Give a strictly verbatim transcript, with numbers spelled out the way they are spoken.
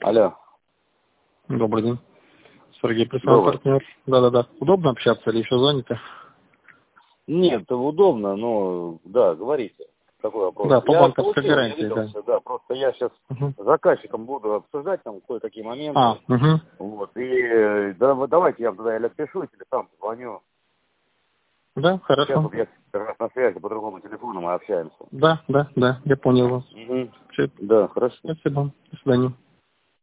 Алло. Добрый день. Сергей, прислал партнер. Да-да-да. Удобно общаться или еще заняты? Нет, удобно, но да, говорите. Такой вопрос. Да, по я банковской получил, гарантии, я виделся, да. да. Просто я сейчас Угу. с заказчиком буду обсуждать там кое-какие моменты. А, угу. Вот. И э, да, вот давайте я вам тогда или отпишусь, или сам позвоню. Да, хорошо. Сейчас вот я как раз на связи по другому телефону, мы общаемся. Да, да, да, я понял вас. Угу. Все. Да, хорошо. Спасибо. До свидания.